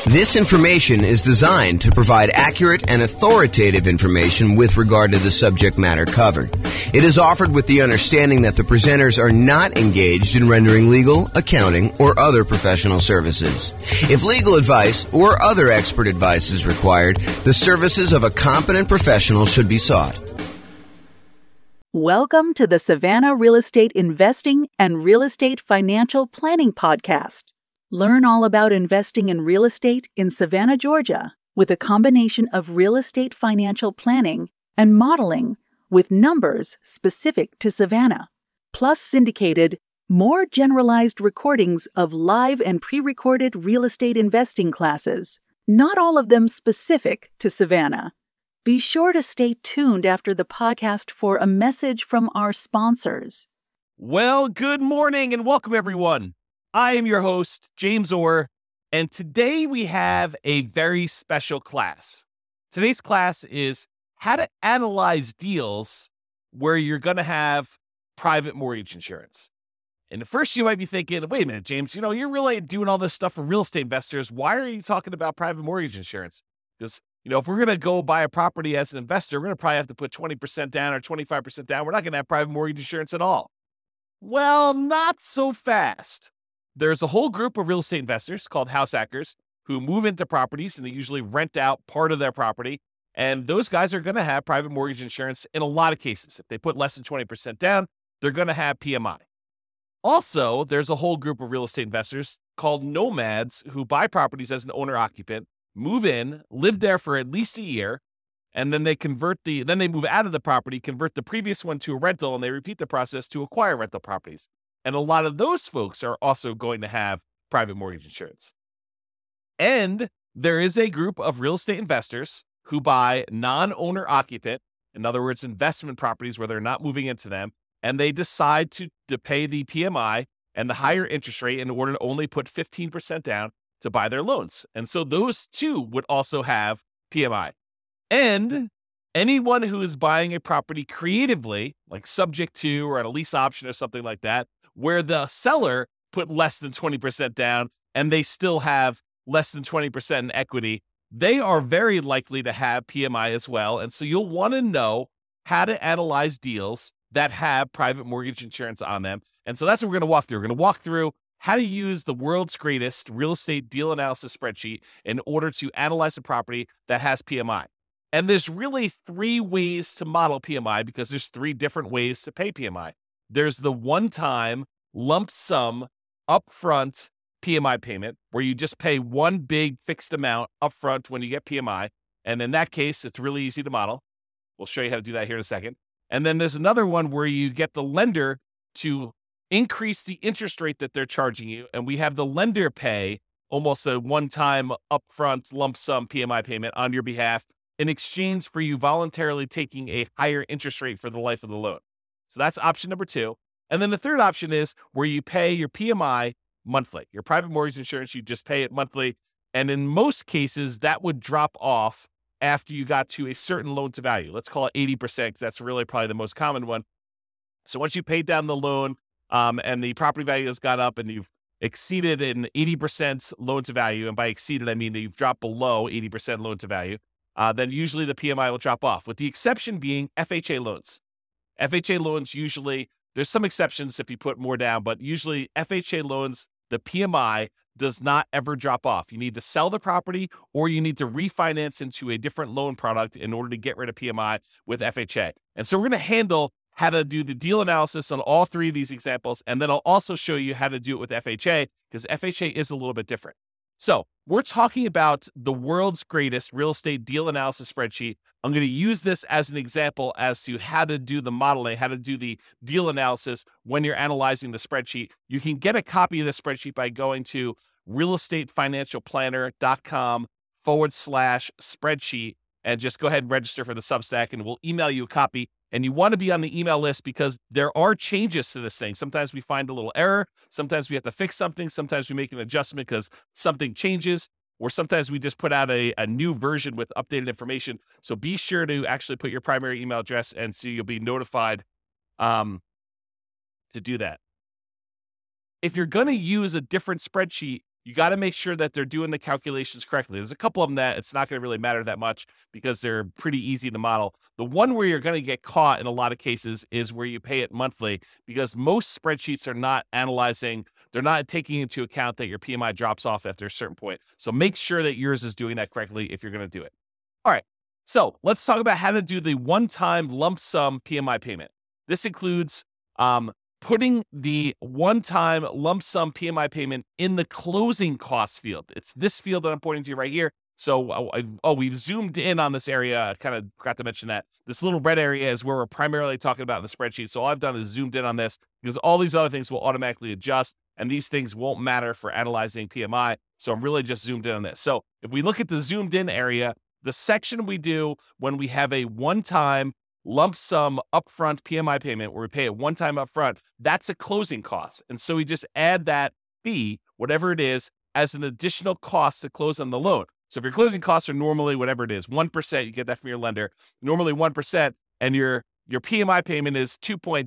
This information is designed to provide accurate and authoritative information with regard to the subject matter covered. It is offered with the understanding that the presenters are not engaged in rendering legal, accounting, or other professional services. If legal advice or other expert advice is required, the services of a competent professional should be sought. Welcome to the Savannah Real Estate Investing and Real Estate Financial Planning Podcast. Learn all about investing in real estate in Savannah, Georgia, with a combination of real estate financial planning and modeling with numbers specific to Savannah, plus syndicated, more generalized recordings of live and pre-recorded real estate investing classes, not all of them specific to Savannah. Be sure to stay tuned after the podcast for a message from our sponsors. Well, good morning and welcome, everyone. I am your host, James Orr, and today we have a very special class. Today's class is how to analyze deals where you're going to have private mortgage insurance. And at first you might be thinking, wait a minute, James, you're really doing all this stuff for real estate investors. Why are you talking about private mortgage insurance? Because, if we're going to go buy a property as an investor, we're going to probably have to put 20% down or 25% down. We're not going to have private mortgage insurance at all. Well, not so fast. There's a whole group of real estate investors called house hackers who move into properties and they usually rent out part of their property. And those guys are going to have private mortgage insurance in a lot of cases. If they put less than 20% down, they're going to have PMI. Also, there's a whole group of real estate investors called nomads who buy properties as an owner-occupant, move in, live there for at least a year, and then they move out of the property, convert the previous one to a rental, and they repeat the process to acquire rental properties. And a lot of those folks are also going to have private mortgage insurance. And there is a group of real estate investors who buy non-owner occupant, in other words, investment properties where they're not moving into them, and they decide to pay the PMI and the higher interest rate in order to only put 15% down to buy their loans. And so those two would also have PMI. And anyone who is buying a property creatively, like subject to or at a lease option or something like that, where the seller put less than 20% down and they still have less than 20% in equity, they are very likely to have PMI as well. And so you'll want to know how to analyze deals that have private mortgage insurance on them. And so that's what we're going to walk through. We're going to walk through how to use the world's greatest real estate deal analysis spreadsheet in order to analyze a property that has PMI. And there's really three ways to model PMI because there's three different ways to pay PMI. There's the one-time lump sum upfront PMI payment where you just pay one big fixed amount upfront when you get PMI. And in that case, it's really easy to model. We'll show you how to do that here in a second. And then there's another one where you get the lender to increase the interest rate that they're charging you. And we have the lender pay almost a one-time upfront lump sum PMI payment on your behalf in exchange for you voluntarily taking a higher interest rate for the life of the loan. So that's option number two. And then the third option is where you pay your PMI monthly. Your private mortgage insurance, you just pay it monthly. And in most cases, that would drop off after you got to a certain loan to value. Let's call it 80% because that's really probably the most common one. So once you paid down the loan and the property value has gone up and you've exceeded an 80% loan to value, and by exceeded, I mean that you've dropped below 80% loan to value, then usually the PMI will drop off, with the exception being FHA loans. FHA loans usually, there's some exceptions if you put more down, but usually FHA loans, the PMI does not ever drop off. You need to sell the property or you need to refinance into a different loan product in order to get rid of PMI with FHA. And so we're going to handle how to do the deal analysis on all three of these examples, and then I'll also show you how to do it with FHA because FHA is a little bit different. So we're talking about the world's greatest real estate deal analysis spreadsheet. I'm going to use this as an example as to how to do the modeling, how to do the deal analysis when you're analyzing the spreadsheet. You can get a copy of the spreadsheet by going to realestatefinancialplanner.com/spreadsheet and just go ahead and register for the Substack and we'll email you a copy. And you want to be on the email list because there are changes to this thing. Sometimes we find a little error. Sometimes we have to fix something. Sometimes we make an adjustment because something changes. Or sometimes we just put out a new version with updated information. So be sure to actually put your primary email address and so you'll be notified to do that. If you're going to use a different spreadsheet, you got to make sure that they're doing the calculations correctly. There's a couple of them that it's not going to really matter that much because they're pretty easy to model. The one where you're going to get caught in a lot of cases is where you pay it monthly, because most spreadsheets are not analyzing, they're not taking into account that your PMI drops off after a certain point. So make sure that yours is doing that correctly if you're going to do it. All right. So let's talk about how to do the one-time lump sum PMI payment. This includes putting the one-time lump sum PMI payment in the closing costs field. It's this field that I'm pointing to right here. So, we've zoomed in on this area. I kind of forgot to mention that. This little red area is where we're primarily talking about in the spreadsheet. So all I've done is zoomed in on this because all these other things will automatically adjust, and these things won't matter for analyzing PMI. So I'm really just zoomed in on this. So if we look at the zoomed in area, the section we do when we have a one-time lump sum upfront PMI payment where we pay it one time upfront, that's a closing cost. And so we just add that fee, whatever it is, as an additional cost to close on the loan. So if your closing costs are normally whatever it is, 1%, you get that from your lender, normally 1%, and your PMI payment is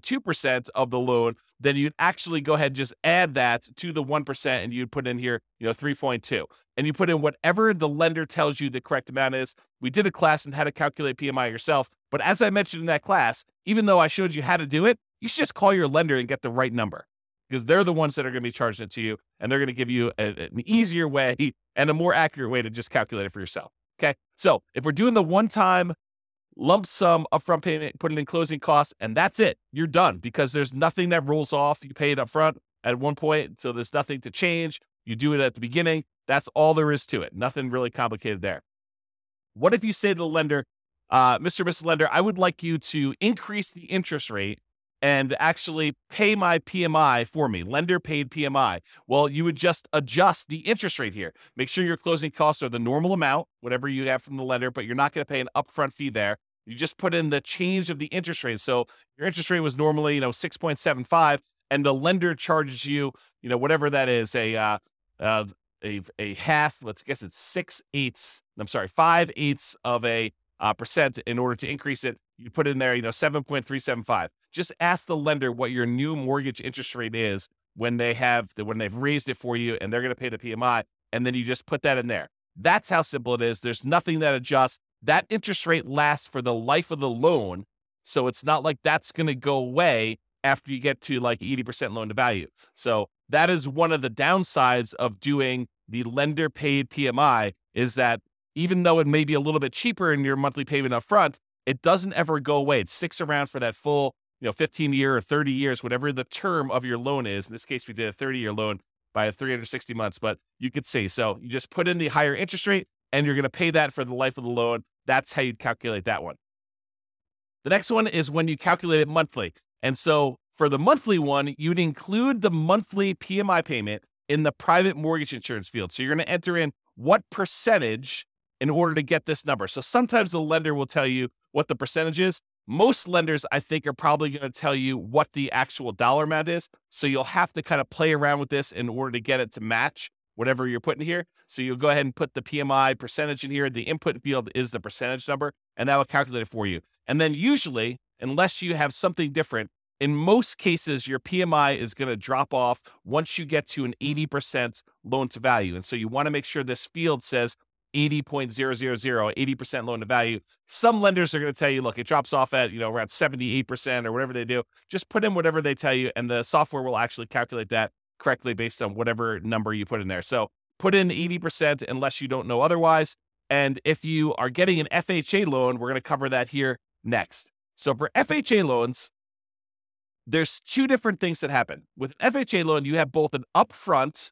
2.2% of the loan, then you'd actually go ahead and just add that to the 1%, and you'd put in here, 3.2. And you put in whatever the lender tells you the correct amount is. We did a class on how to calculate PMI yourself, but as I mentioned in that class, even though I showed you how to do it, you should just call your lender and get the right number, because they're the ones that are going to be charging it to you, and they're going to give you an easier way and a more accurate way to just calculate it for yourself. Okay, so if we're doing the one-time lump sum upfront payment, put it in closing costs, and that's it. You're done, because there's nothing that rolls off. You pay it up front at one point, so there's nothing to change. You do it at the beginning. That's all there is to it. Nothing really complicated there. What if you say to the lender, Mr. Mrs. Lender, I would like you to increase the interest rate and actually pay my PMI for me, lender paid PMI. Well, you would just adjust the interest rate here. Make sure your closing costs are the normal amount, whatever you have from the lender, but you're not going to pay an upfront fee there. You just put in the change of the interest rate. So your interest rate was normally, 6.75, and the lender charges you, whatever that is, a half, let's guess it's 5/8 of a percent in order to increase it. You put in there, 7.375. Just ask the lender what your new mortgage interest rate is when they've raised it for you, and they're going to pay the PMI, and then you just put that in there. That's how simple it is. There's nothing that adjusts. That interest rate lasts for the life of the loan, so it's not like that's going to go away after you get to like 80% loan to value. So that is one of the downsides of doing the lender paid PMI, is that even though it may be a little bit cheaper in your monthly payment up front, it doesn't ever go away. It sticks around for that full 15 year or 30 years, whatever the term of your loan is. In this case, we did a 30-year loan by 360 months, but you could see. So you just put in the higher interest rate, and you're going to pay that for the life of the loan. That's how you'd calculate that one. The next one is when you calculate it monthly. And so for the monthly one, you'd include the monthly PMI payment in the private mortgage insurance field. So you're going to enter in what percentage in order to get this number. So sometimes the lender will tell you what the percentage is. Most lenders, I think, are probably going to tell you what the actual dollar amount is. So you'll have to kind of play around with this in order to get it to match whatever you're putting here. So you'll go ahead and put the PMI percentage in here. The input field is the percentage number, and that will calculate it for you. And then usually, unless you have something different, in most cases, your PMI is going to drop off once you get to an 80% loan to value. And so you want to make sure this field says 80.000, 80% loan to value. Some lenders are going to tell you, look, it drops off at, around 78% or whatever they do. Just put in whatever they tell you, and the software will actually calculate that correctly based on whatever number you put in there. So put in 80% unless you don't know otherwise. And if you are getting an FHA loan, we're going to cover that here next. So for FHA loans, there's two different things that happen. With an FHA loan, you have both an upfront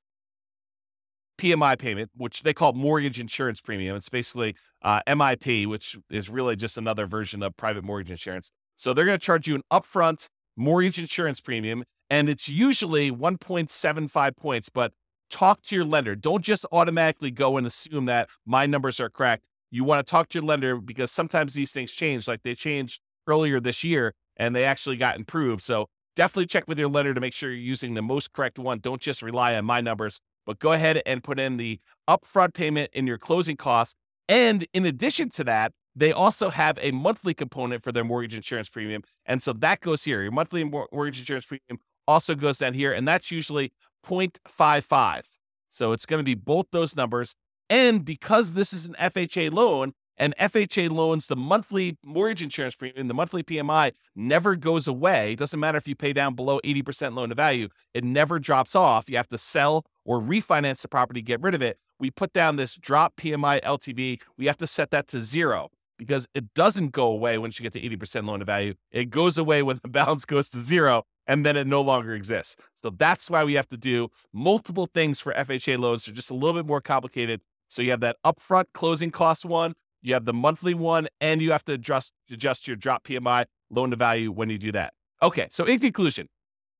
PMI payment, which they call mortgage insurance premium. It's basically MIP, which is really just another version of private mortgage insurance. So they're going to charge you an upfront mortgage insurance premium, and it's usually 1.75 points, but talk to your lender. Don't just automatically go and assume that my numbers are correct. You want to talk to your lender, because sometimes these things change. Like they changed earlier this year, and they actually got improved. So definitely check with your lender to make sure you're using the most correct one. Don't just rely on my numbers, but go ahead and put in the upfront payment in your closing costs. And in addition to that, they also have a monthly component for their mortgage insurance premium. And so that goes here. Your monthly mortgage insurance premium also goes down here, and that's usually 0.55. So it's going to be both those numbers. And because this is an FHA loan, and FHA loans, the monthly mortgage insurance premium, the monthly PMI never goes away. It doesn't matter if you pay down below 80% loan to value. It never drops off. You have to sell or refinance the property, get rid of it. We put down this drop PMI LTV. We have to set that to 0 because it doesn't go away once you get to 80% loan to value. It goes away when the balance goes to 0, and then it no longer exists. So that's why we have to do multiple things for FHA loans. They're just a little bit more complicated. So you have that upfront closing cost one, you have the monthly one, and you have to adjust your drop PMI loan to value when you do that. Okay, so in conclusion,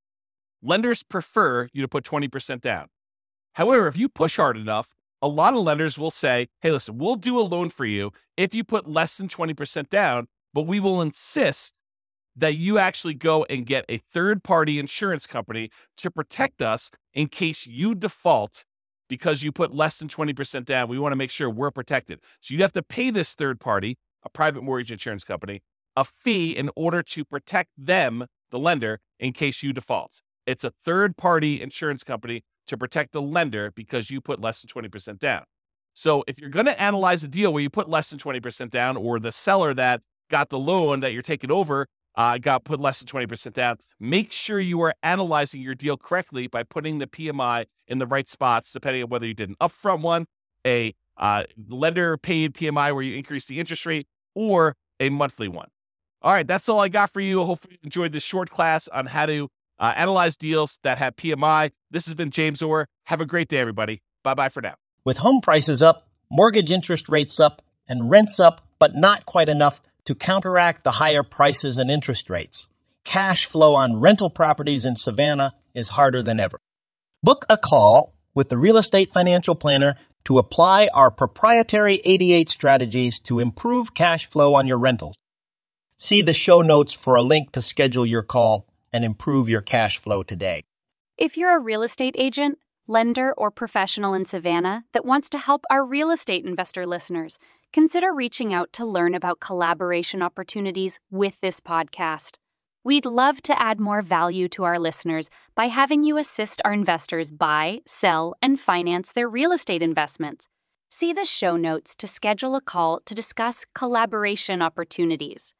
lenders prefer you to put 20% down. However, if you push hard enough, a lot of lenders will say, hey, listen, we'll do a loan for you if you put less than 20% down, but we will insist that you actually go and get a third-party insurance company to protect us in case you default because you put less than 20% down. We want to make sure we're protected. So you have to pay this third party, a private mortgage insurance company, a fee in order to protect them, the lender, in case you default. It's a third-party insurance company to protect the lender because you put less than 20% down. So if you're going to analyze a deal where you put less than 20% down, or the seller that got the loan that you're taking over got put less than 20% down, make sure you are analyzing your deal correctly by putting the PMI in the right spots, depending on whether you did an upfront one, a lender paid PMI where you increase the interest rate, or a monthly one. All right, that's all I got for you. Hopefully you enjoyed this short class on how to analyze deals that have PMI. This has been James Orr. Have a great day, everybody. Bye-bye for now. With home prices up, mortgage interest rates up, and rents up, but not quite enough to counteract the higher prices and interest rates, cash flow on rental properties in Savannah is harder than ever. Book a call with the Real Estate Financial Planner to apply our proprietary 88 strategies to improve cash flow on your rentals. See the show notes for a link to schedule your call and improve your cash flow today. If you're a real estate agent, lender, or professional in Savannah that wants to help our real estate investor listeners, consider reaching out to learn about collaboration opportunities with this podcast. We'd love to add more value to our listeners by having you assist our investors buy, sell, and finance their real estate investments. See the show notes to schedule a call to discuss collaboration opportunities.